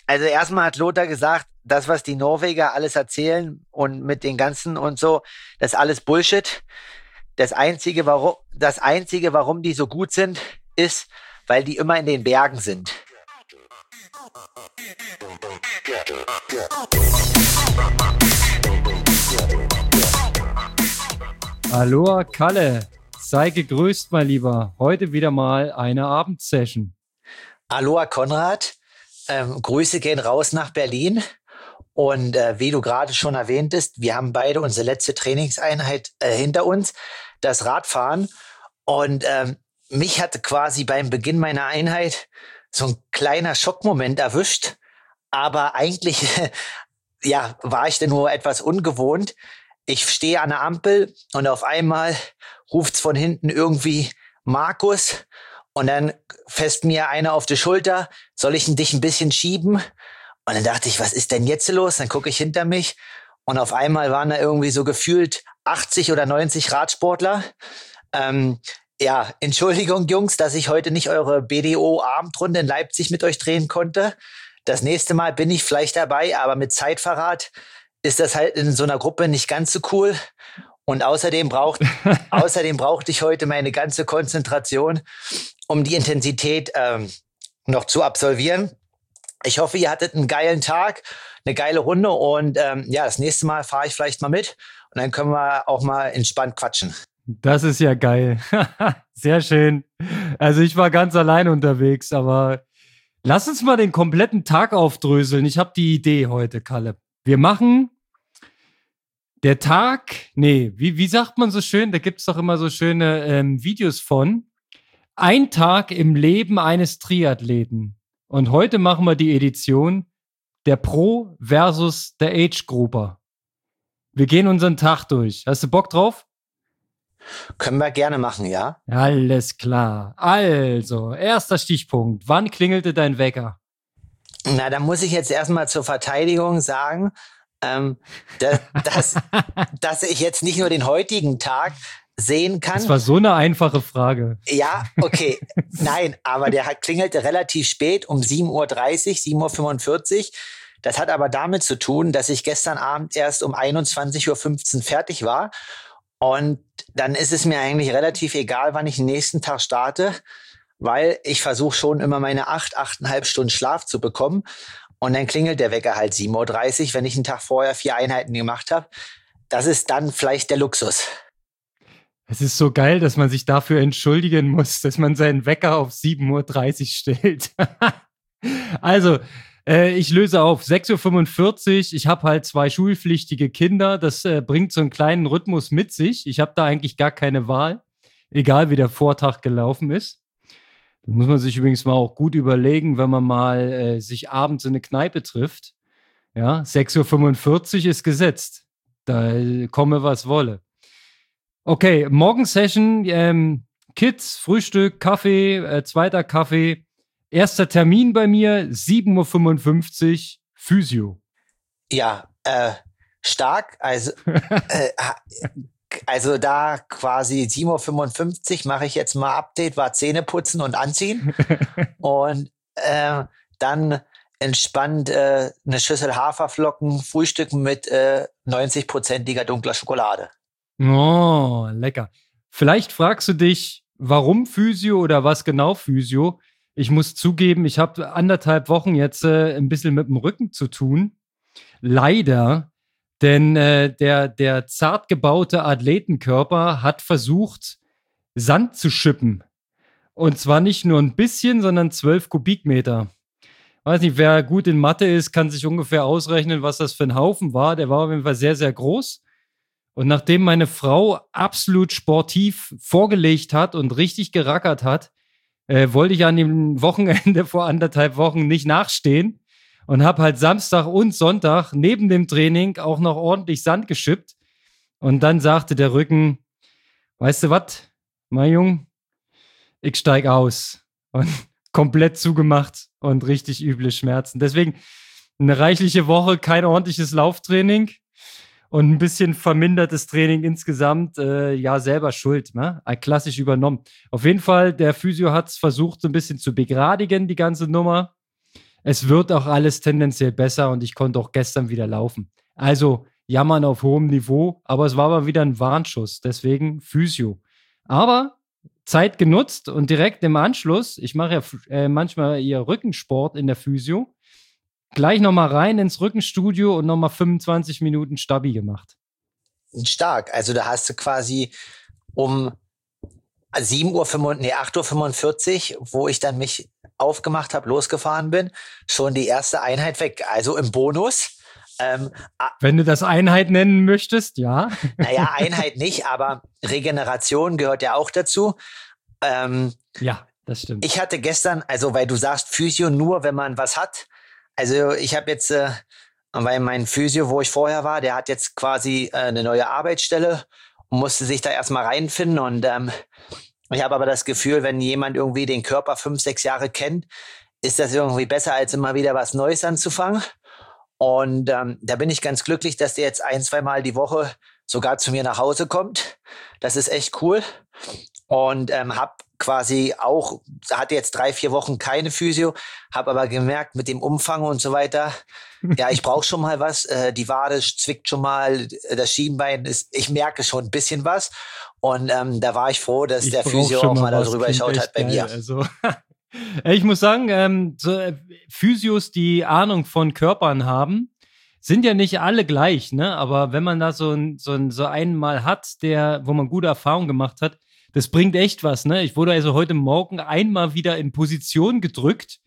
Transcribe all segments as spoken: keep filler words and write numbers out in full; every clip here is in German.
Also erstmal hat Lothar gesagt, das, was die Norweger alles erzählen und mit den ganzen und so, das ist alles Bullshit. Das einzige, warum, das einzige, warum die so gut sind, ist, weil die immer in den Bergen sind. Aloha Kalle, sei gegrüßt, mein Lieber. Heute wieder mal eine Abendsession. Aloha Konrad, ähm, Grüße gehen raus nach Berlin. Und äh, wie du gerade schon erwähntest, wir haben beide unsere letzte Trainingseinheit äh, hinter uns, das Radfahren. Und ähm, mich hatte quasi beim Beginn meiner Einheit so ein kleiner Schockmoment erwischt. Aber eigentlich ja, war ich denn nur etwas ungewohnt. Ich stehe an der Ampel und auf einmal ruft's von hinten irgendwie Markus. Und dann fässt mir einer auf die Schulter, soll ich dich ein bisschen schieben? Und dann dachte ich, was ist denn jetzt los? Dann gucke ich hinter mich und auf einmal waren da irgendwie so gefühlt achtzig oder neunzig Radsportler. Ähm, ja, Entschuldigung, Jungs, dass ich heute nicht eure B D O-Abendrunde in Leipzig mit euch drehen konnte. Das nächste Mal bin ich vielleicht dabei, aber mit Zeitverrat ist das halt in so einer Gruppe nicht ganz so cool. Und außerdem braucht, außerdem brauchte ich heute meine ganze Konzentration, um die Intensität ähm, noch zu absolvieren. Ich hoffe, ihr hattet einen geilen Tag, eine geile Runde und ähm, ja, das nächste Mal fahre ich vielleicht mal mit und dann können wir auch mal entspannt quatschen. Das ist ja geil. Sehr schön. Also ich war ganz allein unterwegs, aber lass uns mal den kompletten Tag aufdröseln. Ich habe die Idee heute, Kalle. Wir machen der Tag, nee, wie, wie sagt man so schön? Da gibt es doch immer so schöne ähm, Videos von. Ein Tag im Leben eines Triathleten. Und heute machen wir die Edition der Pro versus der Age-Grupper. Wir gehen unseren Tag durch. Hast du Bock drauf? Können wir gerne machen, ja? Alles klar. Also, erster Stichpunkt. Wann klingelte dein Wecker? Na, da muss ich jetzt erstmal zur Verteidigung sagen, ähm, dass, dass, dass ich jetzt nicht nur den heutigen Tag sehen kann. Das war so eine einfache Frage. Ja, okay. Nein, aber der hat, klingelte relativ spät um sieben Uhr dreißig, sieben Uhr fünfundvierzig. Das hat aber damit zu tun, dass ich gestern Abend erst um einundzwanzig Uhr fünfzehn fertig war. Und dann ist es mir eigentlich relativ egal, wann ich den nächsten Tag starte, weil ich versuche schon immer meine acht, achteinhalb Stunden Schlaf zu bekommen. Und dann klingelt der Wecker halt sieben Uhr dreißig, wenn ich einen Tag vorher vier Einheiten gemacht habe. Das ist dann vielleicht der Luxus. Es ist so geil, dass man sich dafür entschuldigen muss, dass man seinen Wecker auf sieben Uhr dreißig stellt. Also, äh, ich löse auf. sechs Uhr fünfundvierzig, ich habe halt zwei schulpflichtige Kinder. Das äh, bringt so einen kleinen Rhythmus mit sich. Ich habe da eigentlich gar keine Wahl, egal wie der Vortag gelaufen ist. Da muss man sich übrigens mal auch gut überlegen, wenn man mal äh, sich abends in eine Kneipe trifft. Ja, sechs Uhr fünfundvierzig ist gesetzt. Da äh, komme, was wolle. Okay, Morgensession, ähm, Kids, Frühstück, Kaffee, äh, zweiter Kaffee. Erster Termin bei mir, sieben Uhr fünfundfünfzig, Physio. Ja, äh, stark. Also, äh, also da quasi sieben Uhr fünfundfünfzig mache ich jetzt mal Update, war Zähne putzen und anziehen. Und äh, dann entspannt äh, eine Schüssel Haferflocken, frühstücken mit äh, neunzig-prozentiger dunkler Schokolade. Oh, lecker. Vielleicht fragst du dich, warum Physio oder was genau Physio? Ich muss zugeben, ich habe anderthalb Wochen jetzt äh, ein bisschen mit dem Rücken zu tun. Leider, denn äh, der, der zart gebaute Athletenkörper hat versucht, Sand zu schippen. Und zwar nicht nur ein bisschen, sondern zwölf Kubikmeter. Weiß nicht, wer gut in Mathe ist, kann sich ungefähr ausrechnen, was das für ein Haufen war. Der war auf jeden Fall sehr, sehr groß. Und nachdem meine Frau absolut sportiv vorgelegt hat und richtig gerackert hat, äh, wollte ich an dem Wochenende vor anderthalb Wochen nicht nachstehen und habe halt Samstag und Sonntag neben dem Training auch noch ordentlich Sand geschippt. Und dann sagte der Rücken, weißt du was, mein Junge, ich steig aus. Und komplett zugemacht und richtig üble Schmerzen. Deswegen eine reichliche Woche, kein ordentliches Lauftraining. Und ein bisschen vermindertes Training insgesamt, äh, ja, selber schuld, ne? Klassisch übernommen. Auf jeden Fall, der Physio hat es versucht, so ein bisschen zu begradigen, die ganze Nummer. es wird auch alles tendenziell besser und ich konnte auch gestern wieder laufen. Also jammern auf hohem Niveau, aber es war mal wieder ein Warnschuss, deswegen Physio. Aber Zeit genutzt und direkt im Anschluss, ich mache ja äh, manchmal eher Rückensport in der Physio, gleich nochmal rein ins Rückenstudio und nochmal fünfundzwanzig Minuten Stabi gemacht. Stark. Also da hast du quasi um sieben Uhr, nee, acht Uhr fünfundvierzig, wo ich dann mich aufgemacht habe, losgefahren bin, schon die erste Einheit weg. Also im Bonus. Ähm, Wenn du das Einheit nennen möchtest, ja. Naja, Einheit nicht, aber Regeneration gehört ja auch dazu. Ähm, ja, das stimmt. Ich hatte gestern, also weil du sagst Physio nur, wenn man was hat. Also ich habe jetzt, äh, weil mein Physio, wo ich vorher war, der hat jetzt quasi äh, eine neue Arbeitsstelle und musste sich da erstmal reinfinden. Und ähm, ich habe aber das Gefühl, wenn jemand irgendwie den Körper fünf, sechs Jahre kennt, ist das irgendwie besser, als immer wieder was Neues anzufangen. Und ähm, da bin ich ganz glücklich, dass der jetzt ein, zwei Mal die Woche sogar zu mir nach Hause kommt. Das ist echt cool. Und ähm, habe quasi auch, hatte jetzt drei, vier Wochen keine Physio, habe aber gemerkt, mit dem Umfang und so weiter, ja, ich brauche schon mal was. Äh, die Wade zwickt schon mal, das Schienbein ist, ich merke schon ein bisschen was. Und ähm, da war ich froh, dass ich der Physio auch mal darüber geschaut hat bei geil, mir. Also. Ich muss sagen, ähm, so, äh, Physios, die Ahnung von Körpern haben, sind ja nicht alle gleich, ne? Aber wenn man da so, ein, so, ein, so einen mal hat, der, wo man gute Erfahrungen gemacht hat, das bringt echt was, ne? Ich wurde also heute Morgen einmal wieder in Position gedrückt,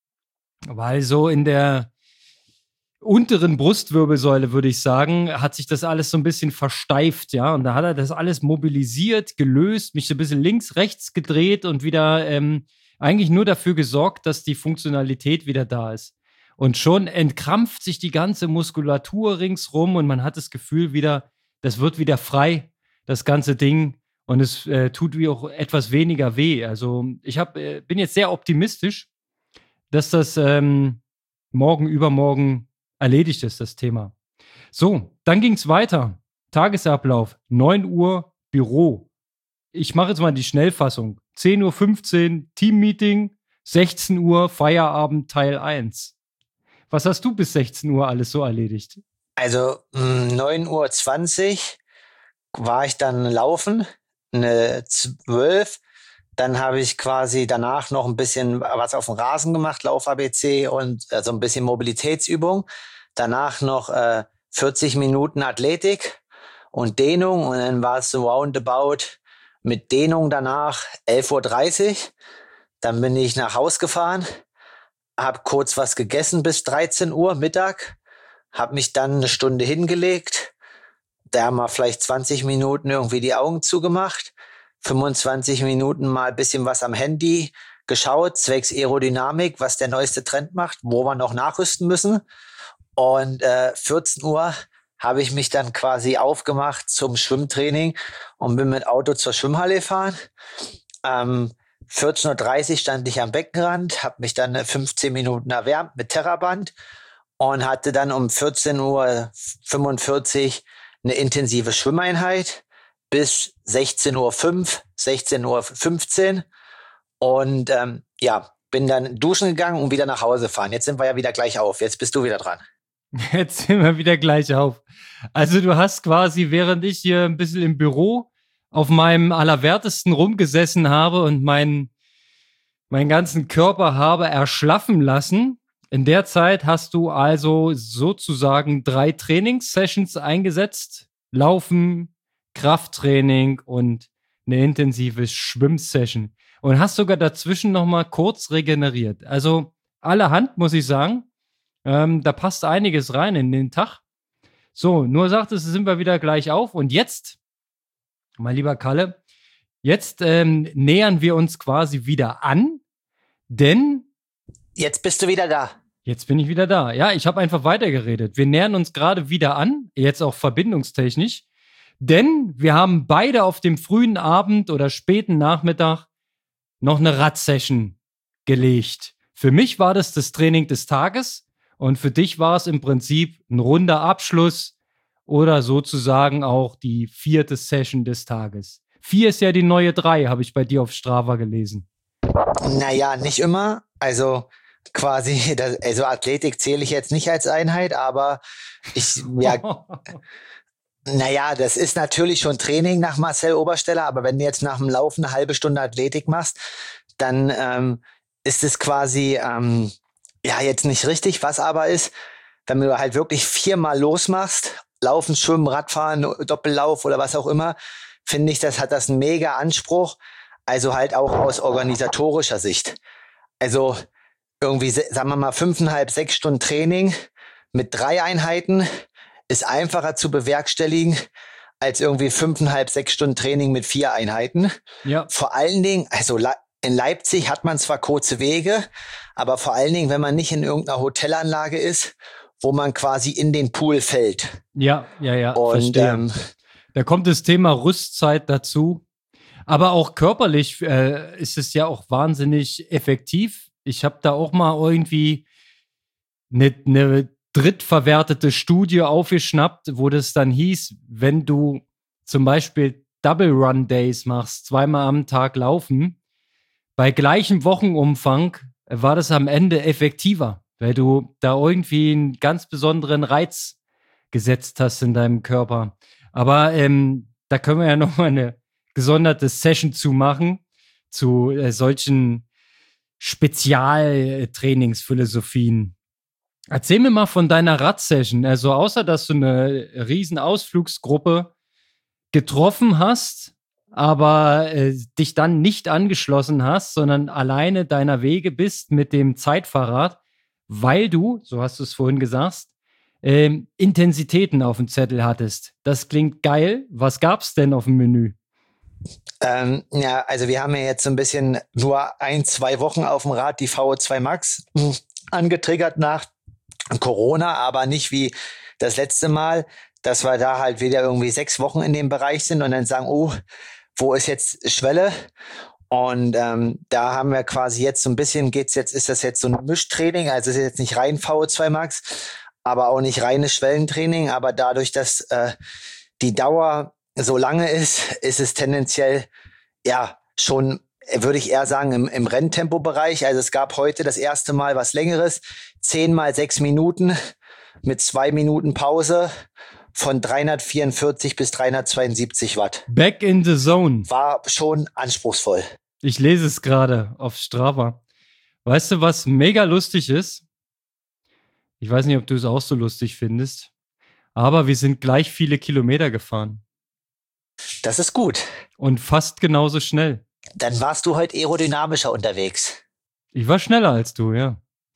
weil so in der unteren Brustwirbelsäule, würde ich sagen, hat sich das alles so ein bisschen versteift, ja. Und da hat er das alles mobilisiert, gelöst, mich so ein bisschen links, rechts gedreht und wieder ähm, eigentlich nur dafür gesorgt, dass die Funktionalität wieder da ist. Und schon entkrampft sich die ganze Muskulatur ringsrum und man hat das Gefühl wieder, das wird wieder frei, das ganze Ding. Und es äh, tut wie auch etwas weniger weh. Also ich hab, äh, bin jetzt sehr optimistisch, dass das ähm, morgen, übermorgen erledigt ist, das Thema. So, dann ging es weiter. Tagesablauf, neun Uhr Büro. Ich mache jetzt mal die Schnellfassung. zehn Uhr fünfzehn Teammeeting, sechzehn Uhr Feierabend Teil eins. Was hast du bis sechzehn Uhr alles so erledigt? Also neun Uhr zwanzig war ich dann laufen, eine zwölf. Dann habe ich quasi danach noch ein bisschen was auf dem Rasen gemacht, Lauf-A B C und äh, so ein bisschen Mobilitätsübung. Danach noch äh, vierzig Minuten Athletik und Dehnung und dann war es so roundabout mit Dehnung danach elf Uhr dreißig. Dann bin ich nach Haus gefahren, habe kurz was gegessen bis dreizehn Uhr Mittag, habe mich dann eine Stunde hingelegt, da mal vielleicht zwanzig Minuten irgendwie die Augen zugemacht, fünfundzwanzig Minuten mal ein bisschen was am Handy geschaut, zwecks Aerodynamik, was der neueste Trend macht, wo wir noch nachrüsten müssen. Und äh, vierzehn Uhr habe ich mich dann quasi aufgemacht zum Schwimmtraining und bin mit Auto zur Schwimmhalle gefahren. Ähm, vierzehn Uhr dreißig stand ich am Beckenrand, habe mich dann fünfzehn Minuten erwärmt mit Terraband und hatte dann um vierzehn Uhr fünfundvierzig eine intensive Schwimmeinheit bis sechzehn Uhr fünf, sechzehn Uhr fünfzehn und ähm, ja, bin dann duschen gegangen und wieder nach Hause fahren. Jetzt sind wir ja wieder gleich auf. Jetzt bist du wieder dran. Jetzt sind wir wieder gleich auf. Also du hast quasi, während ich hier ein bisschen im Büro auf meinem Allerwertesten rumgesessen habe und meinen, meinen ganzen Körper habe erschlaffen lassen, in der Zeit hast du also sozusagen drei Trainingssessions eingesetzt. Laufen, Krafttraining und eine intensive Schwimmsession. Und hast sogar dazwischen nochmal kurz regeneriert. Also allerhand, muss ich sagen. Ähm, da passt einiges rein in den Tag. So, nur sagtest du, sind wir wieder gleich auf. Und jetzt, mein lieber Kalle, jetzt ähm, nähern wir uns quasi wieder an, denn jetzt bist du wieder da. Jetzt bin ich wieder da. Ja, ich habe einfach weitergeredet. Wir nähern uns gerade wieder an, jetzt auch verbindungstechnisch, denn wir haben beide auf dem frühen Abend oder späten Nachmittag noch eine Rad-Session gelegt. Für mich war das das Training des Tages. Und für dich war es im Prinzip ein runder Abschluss oder sozusagen auch die vierte Session des Tages. Vier ist ja die neue drei, habe ich bei dir auf Strava gelesen. Naja, nicht immer. Also quasi, das, also Athletik zähle ich jetzt nicht als Einheit, aber ich, ja, naja, das ist natürlich schon Training nach Marcel Obersteller, aber wenn du jetzt nach dem Laufen eine halbe Stunde Athletik machst, dann ähm, ist es quasi, ähm, ja, jetzt nicht richtig. Was aber ist, wenn du halt wirklich viermal losmachst, Laufen, Schwimmen, Radfahren, Doppellauf oder was auch immer, finde ich, das hat das einen mega Anspruch. Also halt auch aus organisatorischer Sicht. Also irgendwie, sagen wir mal, fünfeinhalb, sechs Stunden Training mit drei Einheiten ist einfacher zu bewerkstelligen als irgendwie fünfeinhalb, sechs Stunden Training mit vier Einheiten. Ja. Vor allen Dingen, also in Leipzig hat man zwar kurze Wege, aber vor allen Dingen, wenn man nicht in irgendeiner Hotelanlage ist, wo man quasi in den Pool fällt. Ja, ja, ja, und, verstehe. Ähm, da kommt das Thema Rüstzeit dazu. Aber auch körperlich äh, ist es ja auch wahnsinnig effektiv. Ich habe da auch mal irgendwie eine, eine drittverwertete Studie aufgeschnappt, wo das dann hieß, wenn du zum Beispiel Double Run Days machst, zweimal am Tag laufen, bei gleichem Wochenumfang war das am Ende effektiver, weil du da irgendwie einen ganz besonderen Reiz gesetzt hast in deinem Körper. Aber ähm, da können wir ja noch mal eine gesonderte Session zu machen, zu äh, solchen Spezialtrainingsphilosophien. Erzähl mir mal von deiner Radsession. Also außer, dass du eine riesen Ausflugsgruppe getroffen hast, aber äh, dich dann nicht angeschlossen hast, sondern alleine deiner Wege bist mit dem Zeitfahrrad, weil du, so hast du es vorhin gesagt, ähm, Intensitäten auf dem Zettel hattest. Das klingt geil. Was gab's denn auf dem Menü? Ähm, ja, also wir haben ja jetzt so ein bisschen nur ein, zwei Wochen auf dem Rad die V O zwei Max angetriggert nach Corona, aber nicht wie das letzte Mal, dass wir da halt wieder irgendwie sechs Wochen in dem Bereich sind und dann sagen, oh, wo ist jetzt Schwelle? Und ähm, da haben wir quasi jetzt so ein bisschen, geht's jetzt, ist das jetzt so ein Mischtraining, also ist jetzt nicht rein V O zwei Max, aber auch nicht reines Schwellentraining, aber dadurch, dass äh, die Dauer so lange ist, ist es tendenziell, ja, schon, würde ich eher sagen, im, im Renntempo-Bereich. Also es gab heute das erste Mal was Längeres, zehn mal sechs Minuten mit zwei Minuten Pause von dreihundertvierundvierzig bis dreihundertzweiundsiebzig Watt. Back in the zone. War schon anspruchsvoll. Ich lese es gerade auf Strava. Weißt du, was mega lustig ist? Ich weiß nicht, ob du es auch so lustig findest, aber wir sind gleich viele Kilometer gefahren. Das ist gut. Und fast genauso schnell. Dann warst du heute aerodynamischer unterwegs. Ich war schneller als du, ja.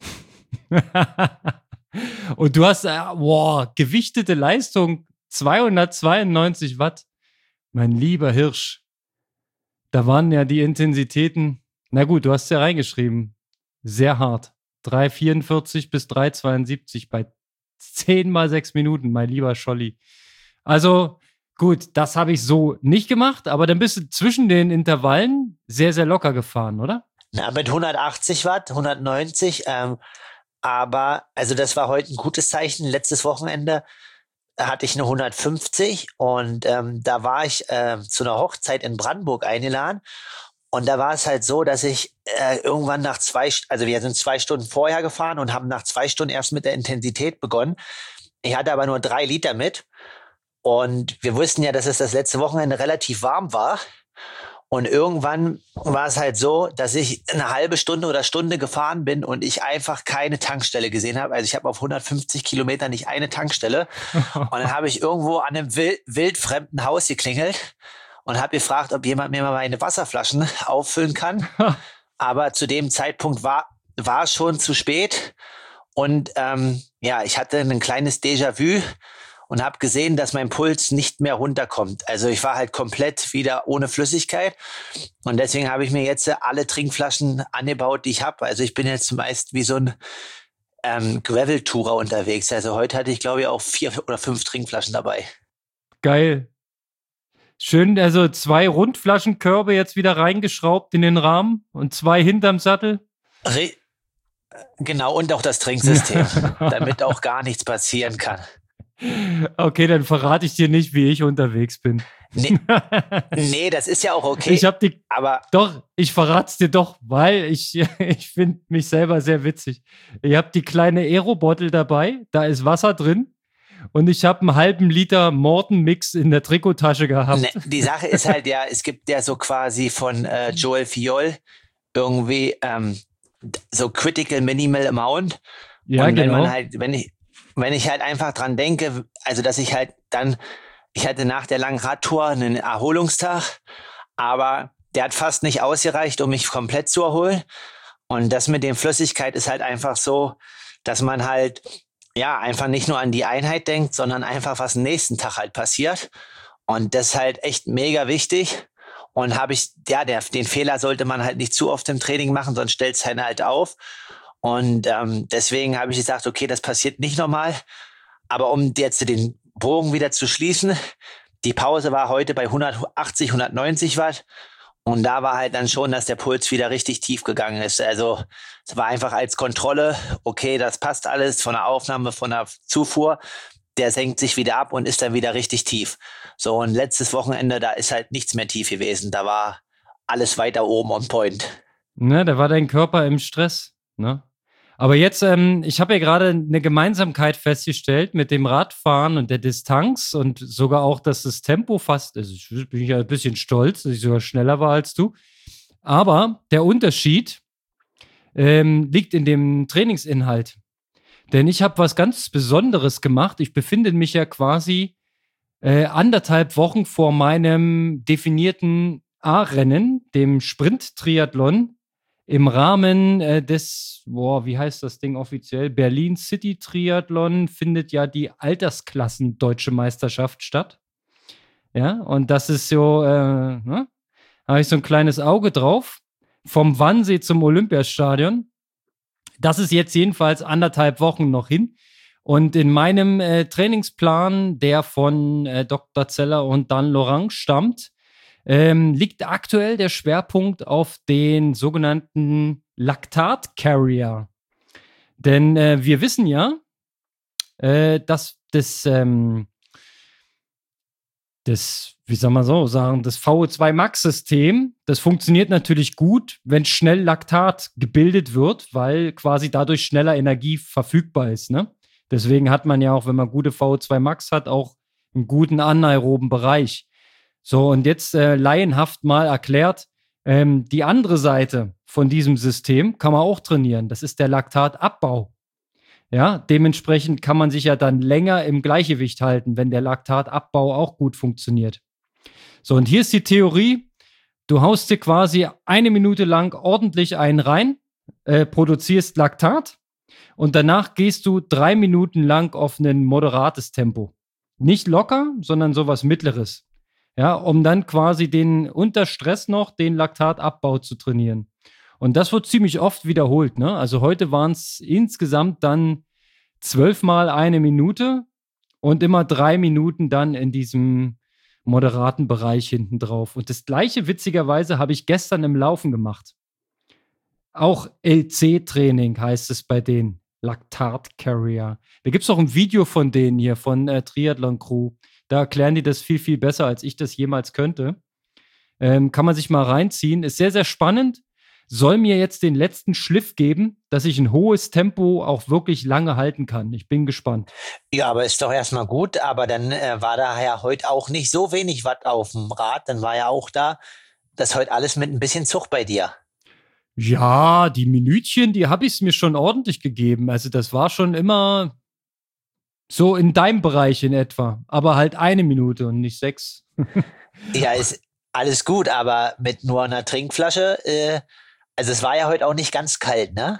Und du hast, äh, wow, gewichtete Leistung, zweihundertzweiundneunzig Watt. Mein lieber Hirsch. Da waren ja die Intensitäten, na gut, du hast ja reingeschrieben, sehr hart. drei vierundvierzig bis drei zweiundsiebzig bei zehn mal sechs Minuten, mein lieber Scholli. Also gut, das habe ich so nicht gemacht, aber dann bist du zwischen den Intervallen sehr, sehr locker gefahren, oder? Na, mit hundertachtzig Watt, hundertneunzig, ähm, aber, also das war heute ein gutes Zeichen. Letztes Wochenende hatte ich eine hundertfünfzig und ähm, da war ich äh, zu einer Hochzeit in Brandenburg eingeladen. Und da war es halt so, dass ich äh, irgendwann nach zwei, also wir sind zwei Stunden vorher gefahren und haben nach zwei Stunden erst mit der Intensität begonnen. Ich hatte aber nur drei Liter mit. Und wir wussten ja, dass es das letzte Wochenende relativ warm war. Und irgendwann war es halt so, dass ich eine halbe Stunde oder Stunde gefahren bin und ich einfach keine Tankstelle gesehen habe. Also ich habe auf hundertfünfzig Kilometer nicht eine Tankstelle. Und dann habe ich irgendwo an einem wild, wildfremden Haus geklingelt und habe gefragt, ob jemand mir mal meine Wasserflaschen auffüllen kann. Aber zu dem Zeitpunkt war war es schon zu spät. Und ähm, ja, ich hatte ein kleines Déjà-vu und habe gesehen, dass mein Puls nicht mehr runterkommt. Also ich war halt komplett wieder ohne Flüssigkeit. Und deswegen habe ich mir jetzt alle Trinkflaschen angebaut, die ich habe. Also ich bin jetzt meist wie so ein ähm, Gravel-Tourer unterwegs. Also heute hatte ich, glaube ich, auch vier oder fünf Trinkflaschen dabei. Geil. Schön, also zwei Rundflaschenkörbe jetzt wieder reingeschraubt in den Rahmen und zwei hinterm Sattel. Re- genau, und auch das Trinksystem, damit auch gar nichts passieren kann. Okay, dann verrate ich dir nicht, wie ich unterwegs bin. Nee, nee, das ist ja auch okay. Ich hab die, aber doch, ich verrat's dir doch, weil ich, ich finde mich selber sehr witzig. Ich habe die kleine Aero-Bottle dabei, da ist Wasser drin und ich habe einen halben Liter Morten-Mix in der Trikottasche gehabt. ne, die Sache ist halt ja, es gibt ja so quasi von äh, Joel Fiol irgendwie ähm, so Critical Minimal Amount. Ja, und wenn genau. man halt, wenn ich, wenn ich halt einfach dran denke, also dass ich halt dann, ich hatte nach der langen Radtour einen Erholungstag, aber der hat fast nicht ausgereicht, um mich komplett zu erholen. Und das mit dem Flüssigkeit ist halt einfach so, dass man halt, ja, einfach nicht nur an die Einheit denkt, sondern einfach, was am nächsten Tag halt passiert. Und das ist halt echt mega wichtig. Und habe ich, ja, der, den Fehler sollte man halt nicht zu oft im Training machen, sonst stellt es einen halt auf. Und ähm, deswegen habe ich gesagt, okay, das passiert nicht nochmal. Aber um jetzt den Bogen wieder zu schließen, die Pause war heute bei hundertachtzig, hundertneunzig Watt. Und da war halt dann schon, dass der Puls wieder richtig tief gegangen ist. Also es war einfach als Kontrolle, okay, das passt alles von der Aufnahme, von der Zufuhr. Der senkt sich wieder ab und ist dann wieder richtig tief. So, und letztes Wochenende, da ist halt nichts mehr tief gewesen. Da war alles weiter oben on point. Ne, da war dein Körper im Stress, ne? Aber jetzt, ähm, ich habe ja gerade eine Gemeinsamkeit festgestellt mit dem Radfahren und der Distanz und sogar auch, dass das Tempo fast, also ich bin ja ein bisschen stolz, dass ich sogar schneller war als du. Aber der Unterschied ähm, liegt in dem Trainingsinhalt. Denn ich habe was ganz Besonderes gemacht. Ich befinde mich ja quasi äh, anderthalb Wochen vor meinem definierten A-Rennen, dem Sprint-Triathlon, im Rahmen äh, des, boah, wie heißt das Ding offiziell? Berlin City Triathlon findet ja die Altersklassen Deutsche Meisterschaft statt. Ja, und das ist so, äh, ne? Habe ich so ein kleines Auge drauf. Vom Wannsee zum Olympiastadion. Das ist jetzt jedenfalls anderthalb Wochen noch hin. Und in meinem äh, Trainingsplan, der von äh, Doktor Zeller und Dan Lorang stammt, ähm, liegt aktuell der Schwerpunkt auf den sogenannten Laktat-Carrier. Denn äh, wir wissen ja, äh, dass das, ähm, das, wie soll man so sagen, das V O zwei Max-System, das funktioniert natürlich gut, wenn schnell Laktat gebildet wird, weil quasi dadurch schneller Energie verfügbar ist. Ne? Deswegen hat man ja auch, wenn man gute V O zwei Max hat, auch einen guten anaeroben Bereich. So, und jetzt äh, laienhaft mal erklärt, ähm, die andere Seite von diesem System kann man auch trainieren. Das ist der Laktatabbau. Ja, dementsprechend kann man sich ja dann länger im Gleichgewicht halten, wenn der Laktatabbau auch gut funktioniert. So, und hier ist die Theorie, du haust dir quasi eine Minute lang ordentlich einen rein, äh, produzierst Laktat und danach gehst du drei Minuten lang auf ein moderates Tempo. Nicht locker, sondern sowas Mittleres. Ja, um dann quasi den unter Stress noch den Laktatabbau zu trainieren. Und das wird ziemlich oft wiederholt. Ne? Also heute waren es insgesamt dann zwölfmal eine Minute und immer drei Minuten dann in diesem moderaten Bereich hinten drauf. Und das gleiche, witzigerweise, habe ich gestern im Laufen gemacht. Auch L C-Training heißt es bei denen. Laktat Carrier. Da gibt es auch ein Video von denen hier, von äh, Triathlon Crew. Da erklären die das viel, viel besser, als ich das jemals könnte. Ähm, kann man sich mal reinziehen. Ist sehr, sehr spannend. Soll mir jetzt den letzten Schliff geben, dass ich ein hohes Tempo auch wirklich lange halten kann. Ich bin gespannt. Ja, aber ist doch erstmal gut. Aber dann äh, war da ja heute auch nicht so wenig Watt auf dem Rad. Dann war ja auch da, das heute alles mit ein bisschen Zug bei dir. Ja, die Minütchen, die habe ich es mir schon ordentlich gegeben. Also das war schon immer so in deinem Bereich in etwa. Aber halt eine Minute und nicht sechs. Ja, ist alles gut, aber mit nur einer Trinkflasche, äh, also es war ja heute auch nicht ganz kalt, ne?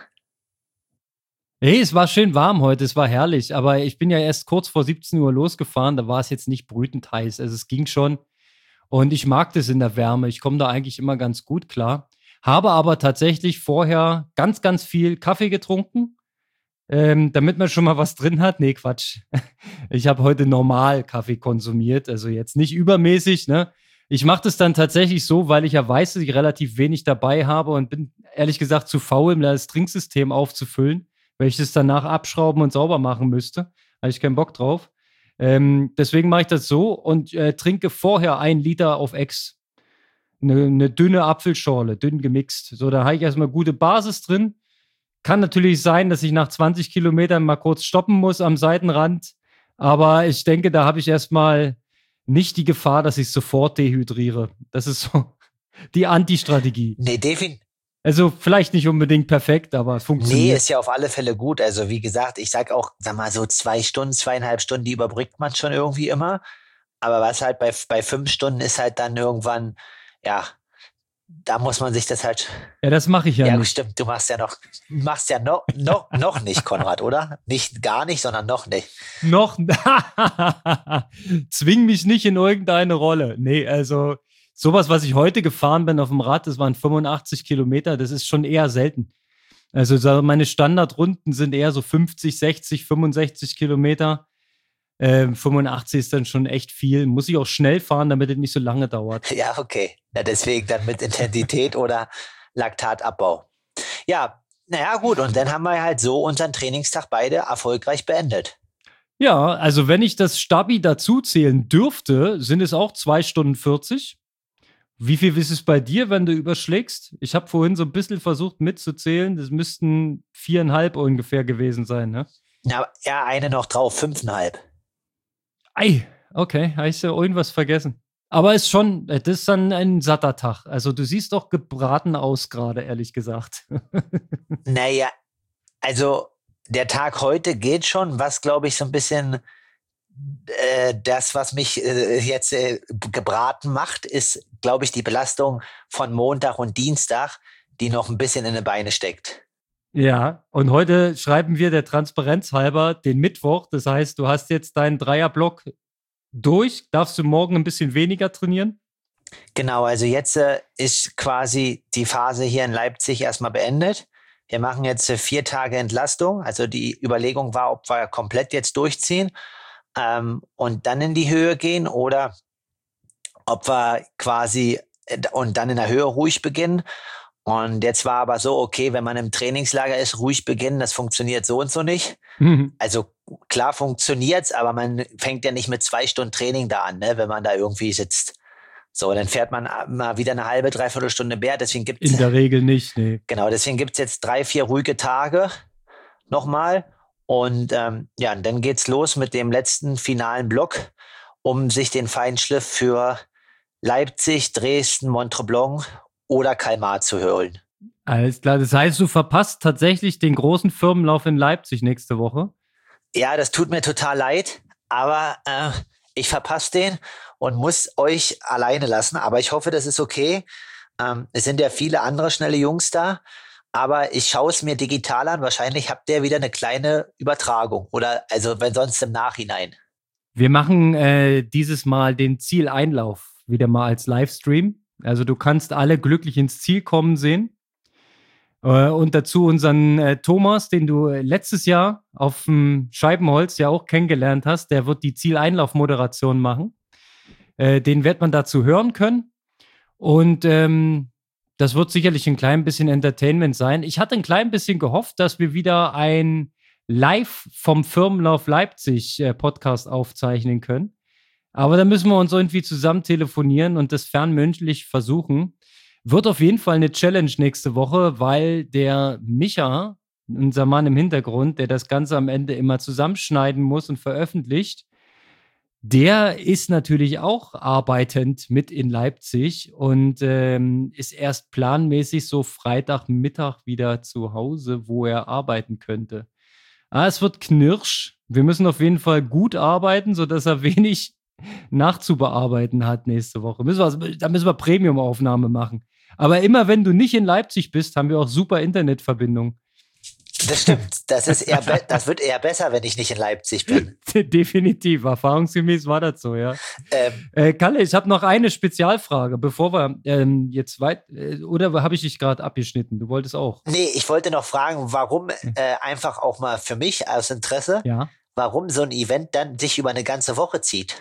Hey, es war schön warm heute, es war herrlich. Aber ich bin ja erst kurz vor siebzehn Uhr losgefahren, da war es jetzt nicht brütend heiß. Also es ging schon. Und ich mag das in der Wärme. Ich komme da eigentlich immer ganz gut klar. Habe aber tatsächlich vorher ganz, ganz viel Kaffee getrunken, ähm, damit man schon mal was drin hat. Nee, Quatsch. Ich habe heute normal Kaffee konsumiert, also jetzt nicht übermäßig, ne? Ich mache das dann tatsächlich so, weil ich ja weiß, dass ich relativ wenig dabei habe und bin ehrlich gesagt zu faul, um das Trinksystem aufzufüllen, weil ich das danach abschrauben und sauber machen müsste. Da habe ich keinen Bock drauf. Ähm, deswegen mache ich das so und äh, trinke vorher ein Liter auf Ex. Eine, eine dünne Apfelschorle, dünn gemixt. So, da habe ich erstmal gute Basis drin. Kann natürlich sein, dass ich nach zwanzig Kilometern mal kurz stoppen muss am Seitenrand. Aber ich denke, da habe ich erstmal nicht die Gefahr, dass ich sofort dehydriere. Das ist so die Anti-Strategie. Nee, definitiv. Also vielleicht nicht unbedingt perfekt, aber es funktioniert. Nee, ist ja auf alle Fälle gut. Also wie gesagt, ich sag auch, sag mal, so zwei Stunden, zweieinhalb Stunden, die überbrückt man schon irgendwie immer. Aber was halt bei, bei fünf Stunden ist halt dann irgendwann, ja, da muss man sich das halt. Ja, das mache ich ja, ja nicht. Stimmt, du machst ja noch, machst ja noch, noch, noch nicht, Konrad, oder? Nicht gar nicht, sondern noch nicht. Noch, zwing mich nicht in irgendeine Rolle. Nee, also sowas, was ich heute gefahren bin auf dem Rad, das waren fünfundachtzig Kilometer, das ist schon eher selten. Also meine Standardrunden sind eher so fünfzig, sechzig, fünfundsechzig Kilometer. Ähm, fünfundachtzig ist dann schon echt viel. Muss ich auch schnell fahren, damit es nicht so lange dauert. Ja, okay. Ja, deswegen dann mit Intensität oder Laktatabbau. Ja, naja, gut. Und dann haben wir halt so unseren Trainingstag beide erfolgreich beendet. Ja, also wenn ich das Stabi dazu zählen dürfte, sind es auch zwei Stunden vierzig. Wie viel ist es bei dir, wenn du überschlägst? Ich habe vorhin so ein bisschen versucht mitzuzählen. Das müssten viereinhalb ungefähr gewesen sein, ne? Ja, ja, eine noch drauf, fünfeinhalb. Ei, okay, habe ich ja irgendwas vergessen. Aber ist schon, das ist dann ein satter Tag. Also du siehst doch gebraten aus gerade, ehrlich gesagt. Naja, also der Tag heute geht schon, was glaube ich so ein bisschen äh, das, was mich äh, jetzt äh, gebraten macht, ist, glaube ich, die Belastung von Montag und Dienstag, die noch ein bisschen in den Beine steckt. Ja, und heute schreiben wir der Transparenz halber den Mittwoch. Das heißt, du hast jetzt deinen Dreierblock durch. Darfst du morgen ein bisschen weniger trainieren? Genau, also jetzt äh, ist quasi die Phase hier in Leipzig erstmal beendet. Wir machen jetzt äh, vier Tage Entlastung. Also die Überlegung war, ob wir komplett jetzt durchziehen ähm, und dann in die Höhe gehen oder ob wir quasi äh, und dann in der Höhe ruhig beginnen. Und jetzt war aber so, okay, wenn man im Trainingslager ist, ruhig beginnen, das funktioniert so und so nicht. Mhm. Also klar funktioniert's, aber man fängt ja nicht mit zwei Stunden Training da an, ne, wenn man da irgendwie sitzt. So, dann fährt man mal wieder eine halbe, dreiviertel Stunde mehr. Deswegen gibt's in der Regel nicht, nee. Genau, deswegen gibt's jetzt drei, vier ruhige Tage nochmal. Und ähm, ja, und dann geht's los mit dem letzten finalen Block, um sich den Feinschliff für Leipzig, Dresden, Montreblanc oder Kalmar zu holen. Alles klar, das heißt, du verpasst tatsächlich den großen Firmenlauf in Leipzig nächste Woche? Ja, das tut mir total leid, aber äh, ich verpasse den und muss euch alleine lassen. Aber ich hoffe, das ist okay. Ähm, es sind ja viele andere schnelle Jungs da, aber ich schaue es mir digital an. Wahrscheinlich habt ihr wieder eine kleine Übertragung oder also wenn sonst im Nachhinein. Wir machen äh, dieses Mal den Zieleinlauf wieder mal als Livestream. Also du kannst alle glücklich ins Ziel kommen sehen. Äh, und dazu unseren äh, Thomas, den du letztes Jahr auf dem Scheibenholz ja auch kennengelernt hast, der wird die Zieleinlauf-Moderation machen. Äh, den wird man dazu hören können. Und ähm, das wird sicherlich ein klein bisschen Entertainment sein. Ich hatte ein klein bisschen gehofft, dass wir wieder ein Live vom Firmenlauf Leipzig äh, Podcast aufzeichnen können. Aber da müssen wir uns irgendwie zusammen telefonieren und das fernmündlich versuchen. Wird auf jeden Fall eine Challenge nächste Woche, weil der Micha, unser Mann im Hintergrund, der das Ganze am Ende immer zusammenschneiden muss und veröffentlicht, der ist natürlich auch arbeitend mit in Leipzig und ähm, ist erst planmäßig so Freitagmittag wieder zu Hause, wo er arbeiten könnte. Ah, es wird knirsch. Wir müssen auf jeden Fall gut arbeiten, sodass er wenig nachzubearbeiten hat nächste Woche. Müssen wir, da müssen wir Premium-Aufnahme machen. Aber immer wenn du nicht in Leipzig bist, haben wir auch super Internetverbindung. Das stimmt. Das ist eher be- das wird eher besser, wenn ich nicht in Leipzig bin. Definitiv. Erfahrungsgemäß war das so, ja. Ähm, äh, Kalle, ich habe noch eine Spezialfrage, bevor wir ähm, jetzt weit. Äh, oder habe ich dich gerade abgeschnitten? Du wolltest auch. Nee, ich wollte noch fragen, warum äh, einfach auch mal für mich aus Interesse, ja. warum so ein Event dann sich über eine ganze Woche zieht.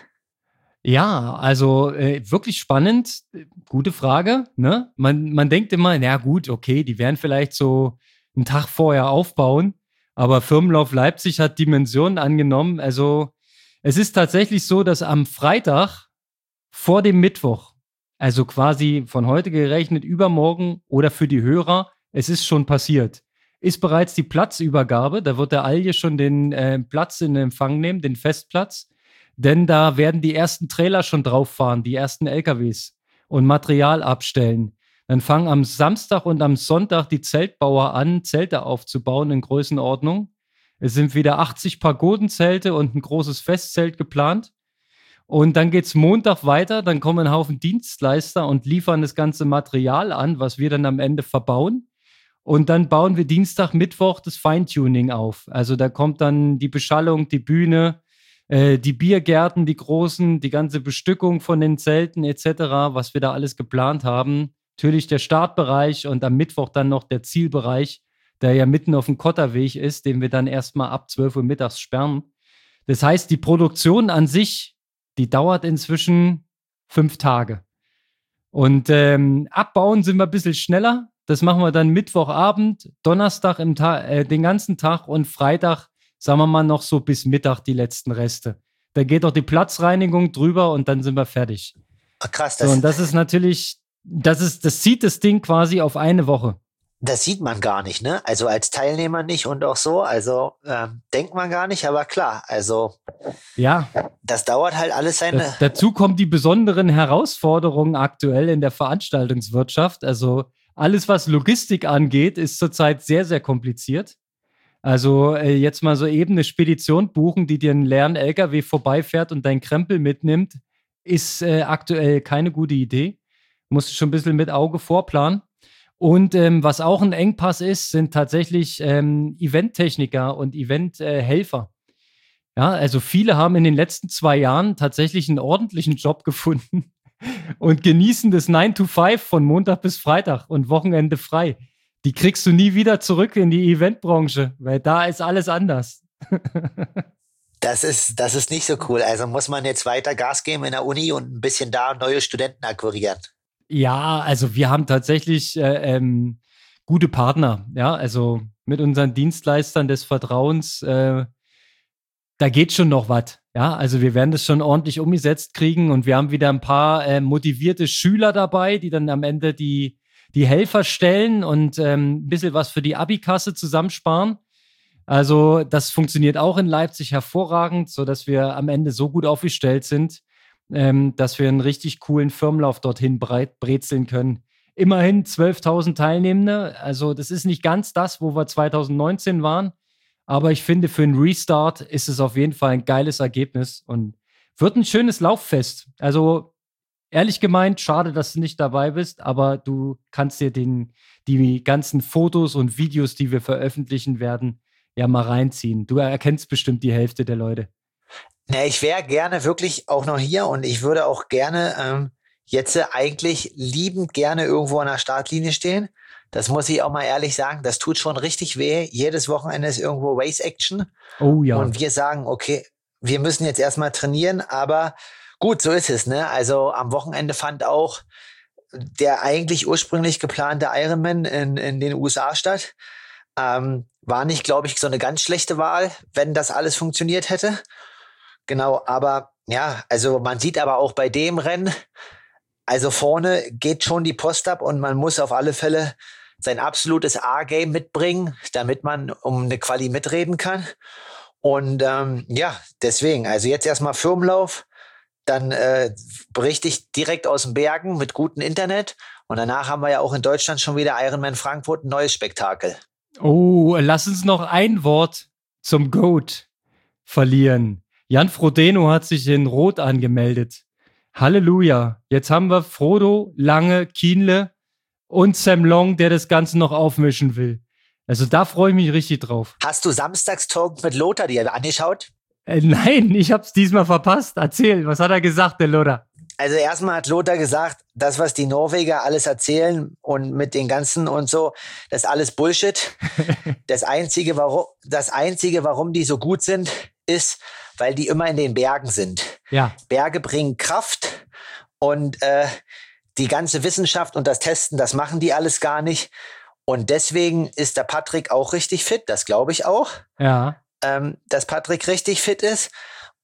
Ja, also äh, wirklich spannend. Gute Frage. Ne? Man, man denkt immer, na gut, okay, die werden vielleicht so einen Tag vorher aufbauen. Aber Firmenlauf Leipzig hat Dimensionen angenommen. Also Es ist tatsächlich so, dass am Freitag vor dem Mittwoch, also quasi von heute gerechnet übermorgen oder für die Hörer, es ist schon passiert, ist bereits die Platzübergabe. Da wird der Alje schon den äh, Platz in Empfang nehmen, den Festplatz. Denn da werden die ersten Trailer schon drauf fahren, die ersten L K Ws und Material abstellen. Dann fangen am Samstag und am Sonntag die Zeltbauer an, Zelte aufzubauen in Größenordnung. Es sind wieder achtzig Pagodenzelte und ein großes Festzelt geplant. Und dann geht's Montag weiter, dann kommen ein Haufen Dienstleister und liefern das ganze Material an, was wir dann am Ende verbauen. Und dann bauen wir Dienstag, Mittwoch das Feintuning auf. Also da kommt dann die Beschallung, die Bühne, äh, die Biergärten, die großen, die ganze Bestückung von den Zelten et cetera, was wir da alles geplant haben. Natürlich der Startbereich und am Mittwoch dann noch der Zielbereich, der ja mitten auf dem Kotterweg ist, den wir dann erstmal ab zwölf Uhr mittags sperren. Das heißt, die Produktion an sich, die dauert inzwischen fünf Tage. Und ähm, abbauen sind wir ein bisschen schneller. Das machen wir dann Mittwochabend, Donnerstag im Ta- äh, den ganzen Tag und Freitag, sagen wir mal, noch so bis Mittag die letzten Reste. Da geht auch die Platzreinigung drüber und dann sind wir fertig. Ach, krass. Das, so, und das ist natürlich, das ist, das zieht das Ding quasi auf eine Woche. Das sieht man gar nicht, ne? Also als Teilnehmer nicht und auch so. Also ähm, denkt man gar nicht, aber klar, also ja, das dauert halt alles seine. Da, dazu kommen die besonderen Herausforderungen aktuell in der Veranstaltungswirtschaft. Also alles, was Logistik angeht, ist zurzeit sehr, sehr kompliziert. Also äh, jetzt mal so eben eine Spedition buchen, die dir einen leeren L K W vorbeifährt und deinen Krempel mitnimmt, ist äh, aktuell keine gute Idee. Musst du schon ein bisschen mit Auge vorplanen. Und ähm, was auch ein Engpass ist, sind tatsächlich ähm, Eventtechniker und Eventhelfer. Äh, ja, also viele haben in den letzten zwei Jahren tatsächlich einen ordentlichen Job gefunden und genießen das nine to five von Montag bis Freitag und Wochenende frei. Die kriegst du nie wieder zurück in die Eventbranche, weil da ist alles anders. Das ist, das ist nicht so cool. Also muss man jetzt weiter Gas geben in der Uni und ein bisschen da neue Studenten akquirieren. Ja, also wir haben tatsächlich äh, ähm, gute Partner. Ja, also mit unseren Dienstleistern des Vertrauens, äh, da geht schon noch was. Ja, also wir werden das schon ordentlich umgesetzt kriegen und wir haben wieder ein paar äh, motivierte Schüler dabei, die dann am Ende die, die Helfer stellen und ähm, ein bisschen was für die Abikasse zusammensparen. Also das funktioniert auch in Leipzig hervorragend, sodass wir am Ende so gut aufgestellt sind, ähm, dass wir einen richtig coolen Firmenlauf dorthin breit brezeln können. Immerhin zwölftausend Teilnehmende, also das ist nicht ganz das, wo wir zwanzig neunzehn waren, aber ich finde, für einen Restart ist es auf jeden Fall ein geiles Ergebnis und wird ein schönes Lauffest. Also ehrlich gemeint, schade, dass du nicht dabei bist, aber du kannst dir den, die ganzen Fotos und Videos, die wir veröffentlichen werden, ja mal reinziehen. Du erkennst bestimmt die Hälfte der Leute. Na, ich wäre gerne wirklich auch noch hier und ich würde auch gerne ähm, jetzt eigentlich liebend gerne irgendwo an der Startlinie stehen. Das muss ich auch mal ehrlich sagen, das tut schon richtig weh. Jedes Wochenende ist irgendwo Race Action. Oh ja. Und wir sagen, okay, wir müssen jetzt erstmal trainieren, aber gut, so ist es, ne? Also am Wochenende fand auch der eigentlich ursprünglich geplante Ironman in, in den U S A statt. Ähm, war nicht, glaube ich, so eine ganz schlechte Wahl, wenn das alles funktioniert hätte. Genau, aber ja, also man sieht aber auch bei dem Rennen, also vorne geht schon die Post ab und man muss auf alle Fälle sein absolutes A-Game mitbringen, damit man um eine Quali mitreden kann. Und ähm, ja, deswegen, also jetzt erstmal Firmenlauf, dann äh, berichte ich direkt aus den Bergen mit gutem Internet und danach haben wir ja auch in Deutschland schon wieder Ironman Frankfurt, ein neues Spektakel. Oh, lass uns noch ein Wort zum GOAT verlieren. Jan Frodeno hat sich in Rot angemeldet. Halleluja. Jetzt haben wir Frodo, Lange, Kienle und Sam Long, der das Ganze noch aufmischen will. Also da freue ich mich richtig drauf. Hast du Samstagstalk mit Lothar dir angeschaut? Äh, nein, ich hab's diesmal verpasst. Erzähl, was hat er gesagt, der Lothar? Also erstmal hat Lothar gesagt, das, was die Norweger alles erzählen und mit den ganzen und so, das ist alles Bullshit. Das Einzige, warum, das Einzige, warum die so gut sind, ist, weil die immer in den Bergen sind. Ja. Berge bringen Kraft und äh, die ganze Wissenschaft und das Testen, das machen die alles gar nicht. Und deswegen ist der Patrick auch richtig fit, das glaube ich auch. Ja. Ähm, dass Patrick richtig fit ist.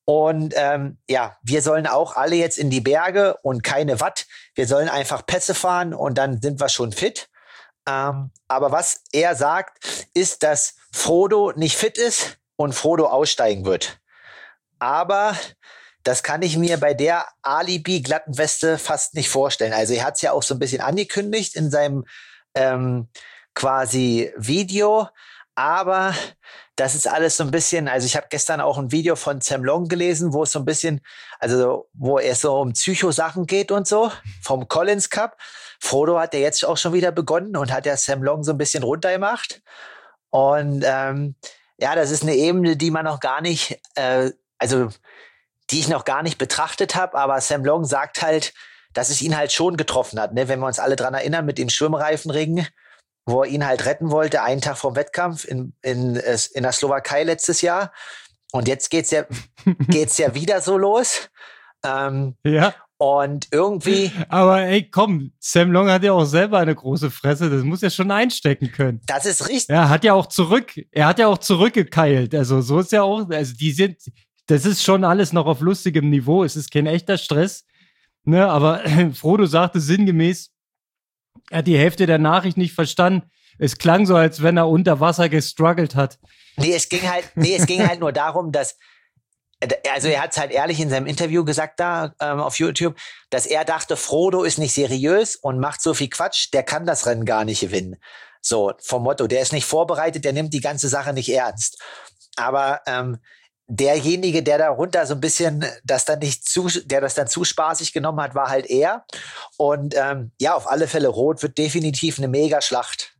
Und ähm, ja, wir sollen auch alle jetzt in die Berge und keine Watt. Wir sollen einfach Pässe fahren und dann sind wir schon fit. Ähm, aber was er sagt, ist, dass Frodo nicht fit ist und Frodo aussteigen wird. Aber das kann ich mir bei der Alibi-glatten Weste fast nicht vorstellen. Also er hat es ja auch so ein bisschen angekündigt in seinem ähm, quasi Video. Aber das ist alles so ein bisschen, also ich habe gestern auch ein Video von Sam Long gelesen, wo es so ein bisschen, also wo es so um Psycho-Sachen geht und so, vom Collins Cup. Frodo hat ja jetzt auch schon wieder begonnen und hat ja Sam Long so ein bisschen runtergemacht. Und ähm, ja, das ist eine Ebene, die man noch gar nicht, äh, also die ich noch gar nicht betrachtet habe, aber Sam Long sagt halt, dass es ihn halt schon getroffen hat, ne? Wenn wir uns alle dran erinnern mit den Schwimmreifenringen, wo er ihn halt retten wollte, einen Tag vom Wettkampf in, in, in der Slowakei letztes Jahr. Und jetzt geht's ja, geht's ja wieder so los. Ähm, ja. Und irgendwie. Aber ey, komm, Sam Long hat ja auch selber eine große Fresse, das muss er schon einstecken können. Das ist richtig. Er hat ja auch zurück, er hat ja auch zurückgekeilt. Also so ist ja auch, also die sind, das ist schon alles noch auf lustigem Niveau. Es ist kein echter Stress. Ne, aber Frodo sagte sinngemäß, er hat die Hälfte der Nachricht nicht verstanden. Es klang so, als wenn er unter Wasser gestruggelt hat. Nee, es ging halt, nee, es ging halt nur darum, dass, also er hat es halt ehrlich in seinem Interview gesagt da ähm, auf YouTube, dass er dachte, Frodo ist nicht seriös und macht so viel Quatsch, der kann das Rennen gar nicht gewinnen. So, vom Motto, der ist nicht vorbereitet, der nimmt die ganze Sache nicht ernst. Aber ähm, derjenige, der darunter so ein bisschen das dann nicht zu, der das dann zu spaßig genommen hat, war halt er. Und ähm, ja, auf alle Fälle, Rot wird definitiv eine Mega-Schlacht.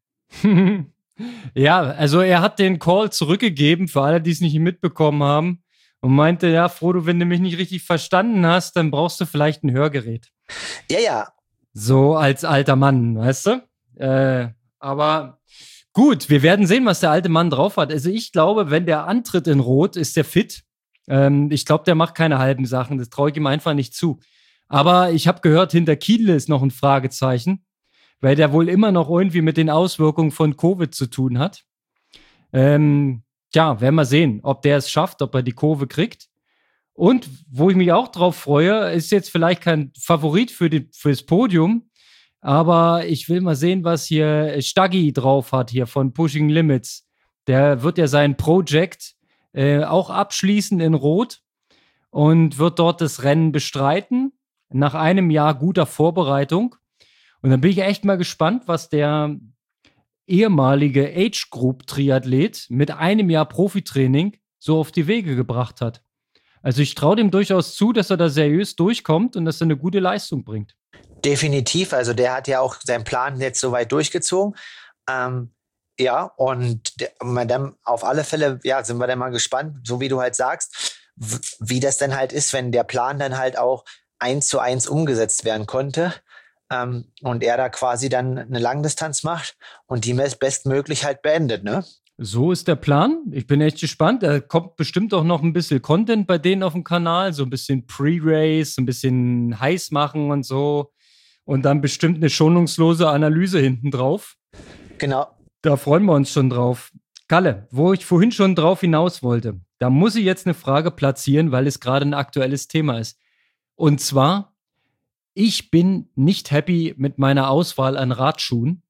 Ja, also er hat den Call zurückgegeben, für alle, die es nicht mitbekommen haben, und meinte, ja, Frodo, wenn du mich nicht richtig verstanden hast, dann brauchst du vielleicht ein Hörgerät. Ja, ja. So als alter Mann, weißt du? Äh, aber gut, wir werden sehen, was der alte Mann drauf hat. Also ich glaube, wenn der antritt in Rot, ist der fit. Ähm, ich glaube, der macht keine halben Sachen. Das traue ich ihm einfach nicht zu. Aber ich habe gehört, hinter Kienle ist noch ein Fragezeichen, weil der wohl immer noch irgendwie mit den Auswirkungen von Covid zu tun hat. Ähm, ja, werden wir sehen, ob der es schafft, ob er die Kurve kriegt. Und wo ich mich auch drauf freue, ist jetzt vielleicht kein Favorit für die, fürs Podium, aber ich will mal sehen, was hier Staggy drauf hat, hier von Pushing Limits. Der wird ja sein Project äh, auch abschließen in Rot und wird dort das Rennen bestreiten, nach einem Jahr guter Vorbereitung. Und dann bin ich echt mal gespannt, was der ehemalige Age-Group-Triathlet mit einem Jahr Profitraining so auf die Wege gebracht hat. Also ich traue dem durchaus zu, dass er da seriös durchkommt und dass er eine gute Leistung bringt. Definitiv, also der hat ja auch seinen Plan jetzt soweit durchgezogen. Ähm, ja, und der, dann auf alle Fälle, ja, sind wir dann mal gespannt, so wie du halt sagst, w- wie das dann halt ist, wenn der Plan dann halt auch eins zu eins umgesetzt werden konnte. Ähm, und er da quasi dann eine Langdistanz macht und die bestmöglich halt beendet, ne? So ist der Plan. Ich bin echt gespannt. Da kommt bestimmt auch noch ein bisschen Content bei denen auf dem Kanal. So ein bisschen Pre-Race, ein bisschen heiß machen und so. Und dann bestimmt eine schonungslose Analyse hinten drauf. Genau. Da freuen wir uns schon drauf. Kalle, wo ich vorhin schon drauf hinaus wollte, da muss ich jetzt eine Frage platzieren, weil es gerade ein aktuelles Thema ist. Und zwar, ich bin nicht happy mit meiner Auswahl an Radschuhen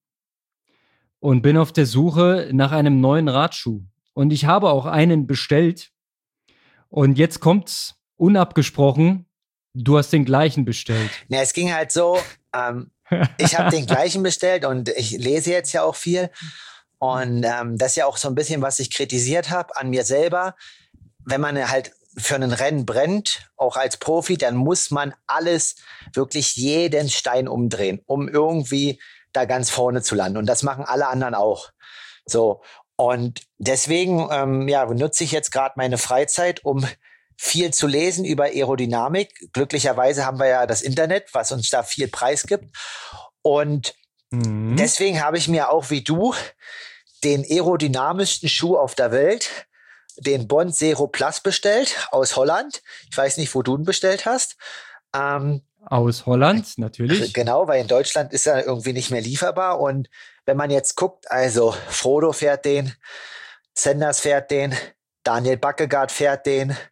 und bin auf der Suche nach einem neuen Radschuh. Und ich habe auch einen bestellt. Und jetzt kommt's unabgesprochen, du hast den gleichen bestellt. Ja, es ging halt so, ähm, ich habe den gleichen bestellt und ich lese jetzt ja auch viel. Und ähm, das ist ja auch so ein bisschen, was ich kritisiert habe an mir selber. Wenn man halt für ein Rennen brennt, auch als Profi, dann muss man alles, wirklich jeden Stein umdrehen, um irgendwie da ganz vorne zu landen. Und das machen alle anderen auch. So. Und deswegen, ähm, ja, nutze ich jetzt gerade meine Freizeit, um viel zu lesen über Aerodynamik. Glücklicherweise haben wir ja das Internet, was uns da viel Preis gibt. Und mhm. deswegen habe ich mir auch wie du den aerodynamischsten Schuh auf der Welt, den Bond Zero Plus, bestellt aus Holland. Ich weiß nicht, wo du ihn bestellt hast. Ähm, aus Holland, natürlich. Genau, weil in Deutschland ist er irgendwie nicht mehr lieferbar. Und wenn man jetzt guckt, also Frodo fährt den, Sanders fährt den, Daniel Backegaard fährt den,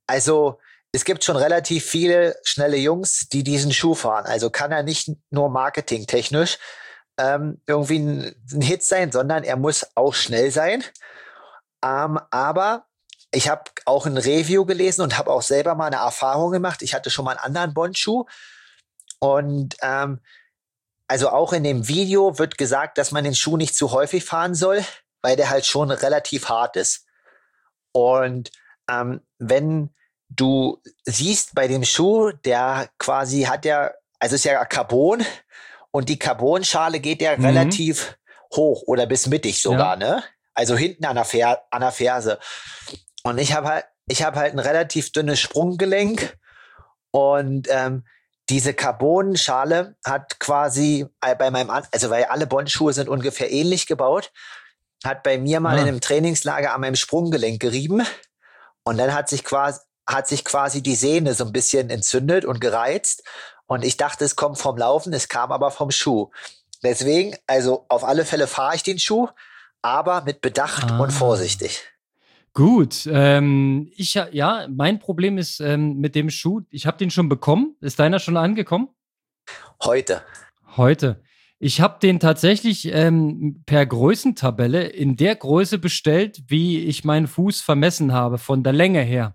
Also es gibt schon relativ viele schnelle Jungs, die diesen Schuh fahren. Also kann er nicht nur marketingtechnisch ähm, irgendwie ein, ein Hit sein, sondern er muss auch schnell sein. Ähm, aber ich habe auch ein Review gelesen und habe auch selber mal eine Erfahrung gemacht. Ich hatte schon mal einen anderen Bondschuh und ähm, also auch in dem Video wird gesagt, dass man den Schuh nicht zu häufig fahren soll, weil der halt schon relativ hart ist. Und ähm, wenn du siehst bei dem Schuh, der quasi hat ja, also ist ja Carbon und die Carbonschale geht ja mhm. relativ hoch oder bis mittig sogar, ja. ne? Also hinten an der, Fer- an der Ferse. Und ich habe halt, ich habe halt ein relativ dünnes Sprunggelenk und ähm, diese Carbonschale hat quasi bei meinem, also weil alle Bondschuhe sind ungefähr ähnlich gebaut, hat bei mir mal ah. in einem Trainingslager an meinem Sprunggelenk gerieben und dann hat sich quasi, hat sich quasi die Sehne so ein bisschen entzündet und gereizt und ich dachte, es kommt vom Laufen, es kam aber vom Schuh. Deswegen, also auf alle Fälle fahre ich den Schuh, aber mit Bedacht ah. und vorsichtig. Gut, ähm, ich ja, mein Problem ist ähm, mit dem Schuh, ich habe den schon bekommen. Ist deiner schon angekommen? Heute. Heute. Ich habe den tatsächlich ähm, per Größentabelle in der Größe bestellt, wie ich meinen Fuß vermessen habe, von der Länge her.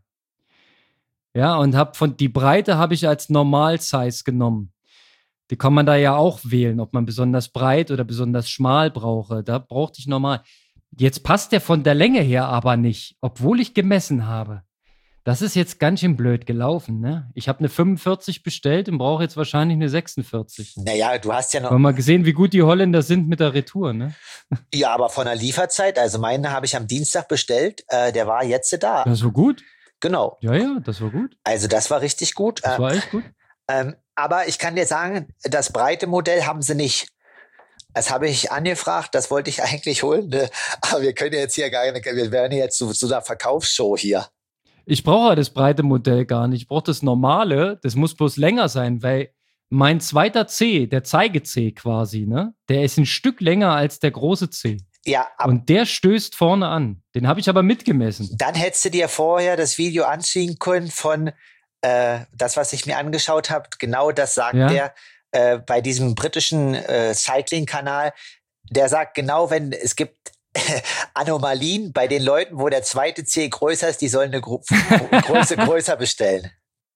Ja, und habe von die Breite habe ich als Normal-Size genommen. Die kann man da ja auch wählen, ob man besonders breit oder besonders schmal brauche. Da brauchte ich normal. Jetzt passt der von der Länge her aber nicht, obwohl ich gemessen habe. Das ist jetzt ganz schön blöd gelaufen, ne? Ich habe eine fünfundvierzig bestellt und brauche jetzt wahrscheinlich eine sechsundvierzig. Naja, du hast ja noch... Wir haben mal gesehen, wie gut die Holländer sind mit der Retour, ne? Ja, aber von der Lieferzeit, also meine habe ich am Dienstag bestellt, äh, der war jetzt da. Das war gut. Genau. Ja, ja, das war gut. Also das war richtig gut. Das war echt gut. Ähm, aber ich kann dir sagen, das breite Modell haben sie nicht. Das habe ich angefragt, das wollte ich eigentlich holen, ne? Aber wir können jetzt hier gar nicht, wir werden jetzt zu, zu einer Verkaufsshow hier. Ich brauche das breite Modell gar nicht. Ich brauche das normale, das muss bloß länger sein, weil mein zweiter C, der Zeige-C quasi, ne, der ist ein Stück länger als der große C. Ja, und der stößt vorne an. Den habe ich aber mitgemessen. Dann hättest du dir vorher das Video anziehen können von äh, das, was ich mir angeschaut habe. Genau das sagt ja. der äh, bei diesem britischen äh, Cycling-Kanal. Der sagt genau, wenn es gibt Anomalien bei den Leuten, wo der zweite C größer ist, die sollen eine Gru- Größe größer bestellen.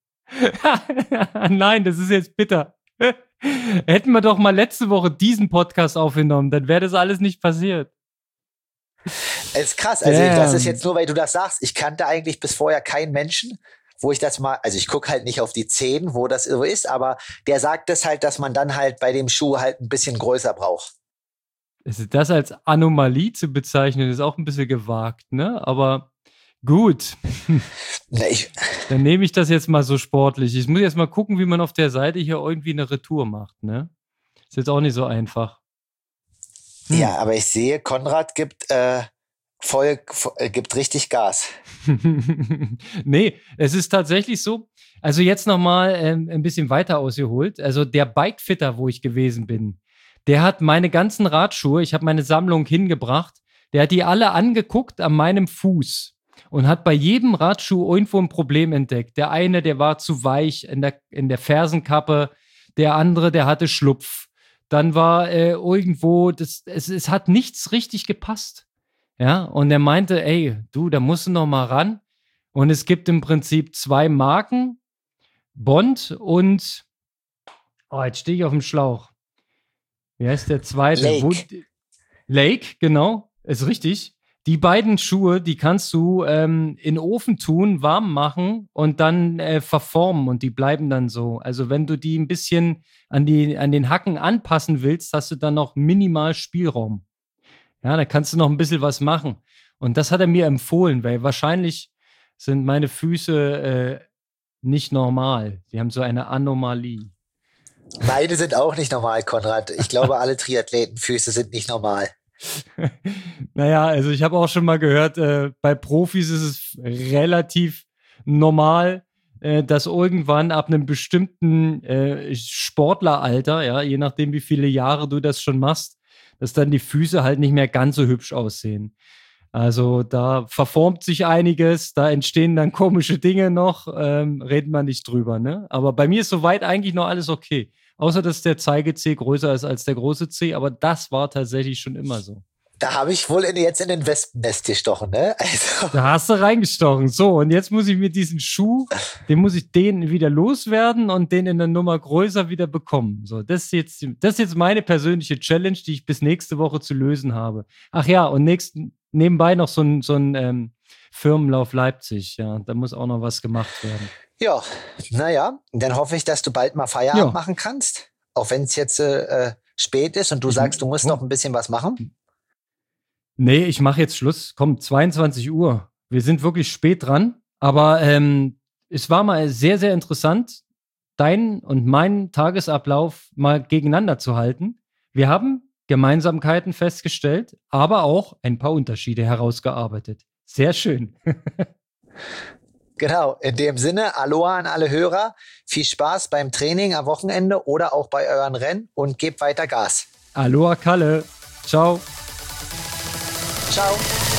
Nein, das ist jetzt bitter. Hätten wir doch mal letzte Woche diesen Podcast aufgenommen, dann wäre das alles nicht passiert. Es ist krass, also Damn. Das ist jetzt nur, weil du das sagst. Ich kannte eigentlich bis vorher keinen Menschen, wo ich das mal, also ich gucke halt nicht auf die Zehen, wo das so ist, aber der sagt das halt, dass man dann halt bei dem Schuh halt ein bisschen größer braucht. Das als Anomalie zu bezeichnen, ist auch ein bisschen gewagt, ne? Aber gut. Na, ich Dann nehme ich das jetzt mal so sportlich. Ich muss jetzt mal gucken, wie man auf der Seite hier irgendwie eine Retour macht, ne? Ist jetzt auch nicht so einfach. Hm. Ja, aber ich sehe, Konrad gibt äh, voll, voll äh, gibt richtig Gas. Nee, es ist tatsächlich so. Also jetzt nochmal ähm, ein bisschen weiter ausgeholt. Also der Bikefitter, wo ich gewesen bin, der hat meine ganzen Radschuhe, ich habe meine Sammlung hingebracht, der hat die alle angeguckt an meinem Fuß und hat bei jedem Radschuh irgendwo ein Problem entdeckt. Der eine, der war zu weich in der, in der Fersenkappe, der andere, der hatte Schlupf. Dann war äh, irgendwo, das, es, es hat nichts richtig gepasst. Ja, und er meinte, ey, du, da musst du noch mal ran. Und es gibt im Prinzip zwei Marken, Bond und, oh, jetzt stehe ich auf dem Schlauch. Wie heißt der zweite? Lake. Wo, Lake, genau, ist richtig. Die beiden Schuhe, die kannst du ähm, in den Ofen tun, warm machen und dann äh, verformen und die bleiben dann so. Also wenn du die ein bisschen an, die, an den Hacken anpassen willst, hast du dann noch minimal Spielraum. Ja, da kannst du noch ein bisschen was machen. Und das hat er mir empfohlen, weil wahrscheinlich sind meine Füße äh, nicht normal. Die haben so eine Anomalie. Meine sind auch nicht normal, Konrad. Ich glaube, alle Triathletenfüße sind nicht normal. Naja, also ich habe auch schon mal gehört, äh, bei Profis ist es relativ normal, äh, dass irgendwann ab einem bestimmten äh, Sportleralter, ja, je nachdem wie viele Jahre du das schon machst, dass dann die Füße halt nicht mehr ganz so hübsch aussehen. Also da verformt sich einiges, da entstehen dann komische Dinge noch, ähm, reden wir nicht drüber, ne? Aber bei mir ist soweit eigentlich noch alles okay. Außer, dass der Zeige-C größer ist als der große C, aber das war tatsächlich schon immer so. Da habe ich wohl in, jetzt in den Wespennest gestochen, ne? Also. Da hast du reingestochen. So, und jetzt muss ich mir diesen Schuh, den muss ich den wieder loswerden und den in der Nummer größer wieder bekommen. So, das ist jetzt, das ist jetzt meine persönliche Challenge, die ich bis nächste Woche zu lösen habe. Ach ja, und nächsten, nebenbei noch so ein, so ein ähm, Firmenlauf Leipzig. Ja, da muss auch noch was gemacht werden. Ja, naja, dann hoffe ich, dass du bald mal Feierabend Ja. machen kannst. Auch wenn es jetzt äh, spät ist und du Ich- sagst, du musst oh. noch ein bisschen was machen. Nee, ich mache jetzt Schluss. Komm, zweiundzwanzig Uhr. Wir sind wirklich spät dran. Aber ähm, es war mal sehr, sehr interessant, deinen und meinen Tagesablauf mal gegeneinander zu halten. Wir haben Gemeinsamkeiten festgestellt, aber auch ein paar Unterschiede herausgearbeitet. Sehr schön. Genau, in dem Sinne, Aloha an alle Hörer. Viel Spaß beim Training am Wochenende oder auch bei euren Rennen und gebt weiter Gas. Aloha Kalle. Ciao. Ciao.